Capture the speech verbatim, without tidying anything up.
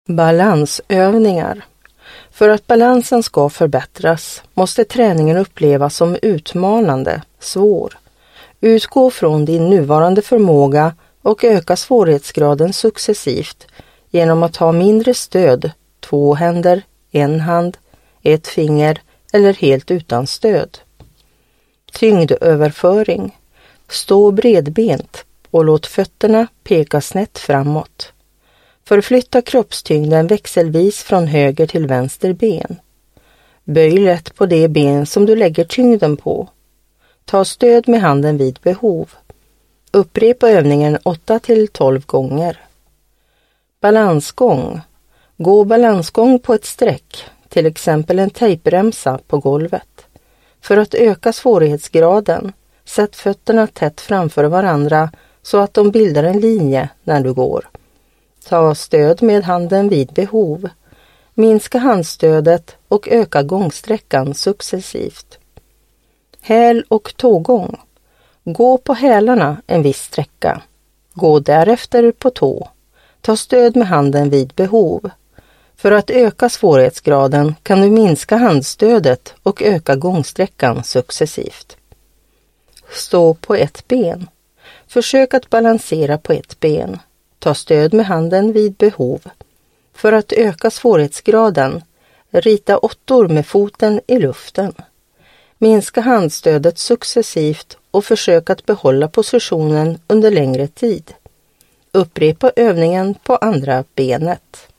Balansövningar. För att balansen ska förbättras måste träningen upplevas som utmanande, svår. Utgå från din nuvarande förmåga och öka svårighetsgraden successivt genom att ha mindre stöd, två händer, en hand, ett finger eller helt utan stöd. Tyngdöverföring. Stå bredbent och låt fötterna peka snett framåt. Förflytta kroppstyngden växelvis från höger till vänster ben. Böj lätt på det ben som du lägger tyngden på. Ta stöd med handen vid behov. Upprepa övningen åtta till tolv gånger. Balansgång. Gå balansgång på ett streck, till exempel en tejpremsa på golvet. För att öka svårighetsgraden, sätt fötterna tätt framför varandra så att de bildar en linje när du går. Ta stöd med handen vid behov. Minska handstödet och öka gångsträckan successivt. Häl- och tågång. Gå på hälarna en viss sträcka. Gå därefter på tå. Ta stöd med handen vid behov. För att öka svårighetsgraden kan du minska handstödet och öka gångsträckan successivt. Stå på ett ben. Försök att balansera på ett ben. Ta stöd med handen vid behov. För att öka svårighetsgraden, rita åttor med foten i luften. Minska handstödet successivt och försök att behålla positionen under längre tid. Upprepa övningen på andra benet.